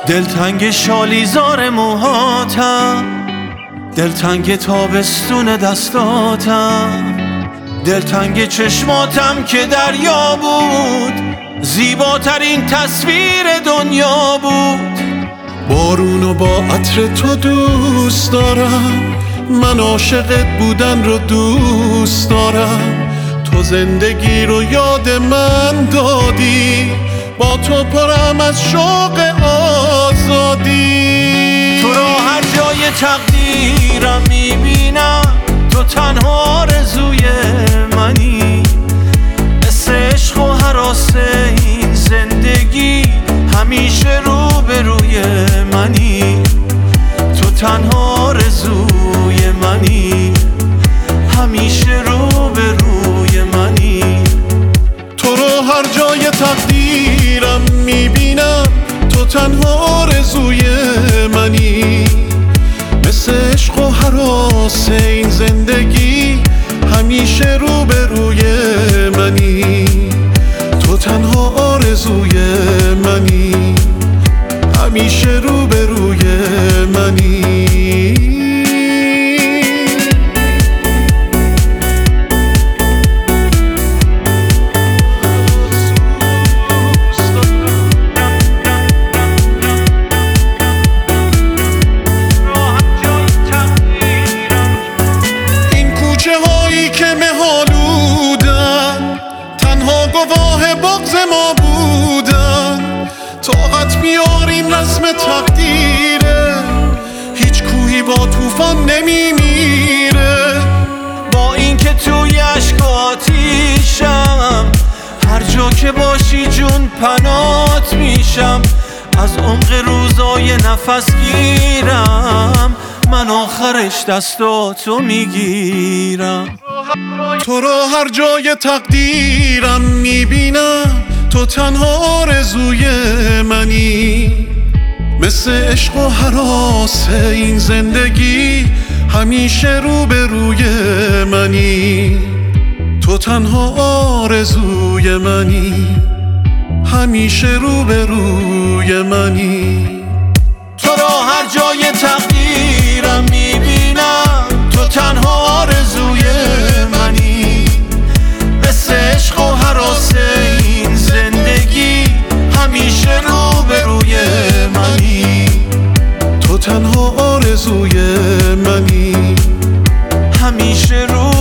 دلتنگ شالیزار موهاتم، دلتنگ تابستون دستاتم، دلتنگ چشماتم که دریا بود، زیباترین تصویر دنیا بود. بارونو با عطر تو دوست دارم، من عاشقت بودن رو دوست دارم. تو زندگی رو یاد من دادی، با تو پرم از شوق آزادی. تو رو هر جای تقدیرم میبینم، تو تنها آرزوی منی. مثل عشق و هراس این زندگی، همیشه روبروی منی. تو تنها آرزوی منی، همیشه روبروی منی. تو رو هر جای تقدیرم میبینم، تو تنها آرزوی منی. مثل عشق و هراس این زندگی، همیشه روبروی منی. تو تنها آرزوی منی، همیشه روبروی منی. گواه بغض ما بودن، طاقت میاریم رسم تقدیره. هیچ کوهی با طوفان نمیمیره. با اینکه توی اشک و آتیشم، هر جا که باشی جون پنات میشم. از عمق روزای نفس گیرم، من آخرش دستاتو میگیرم. تو رو هر جای تقدیرم میبینم، تو تنها آرزوی منی. مثل عشق و هراس این زندگی، همیشه روبروی منی. تو تنها آرزوی منی، همیشه روبروی منی. تو رو هر جای تقدیرم میبینم، تو تنها آرزوی منی. مثل عشق و هراس این زندگی، همیشه روبروی منی. تو تنها آرزوی منی، همیشه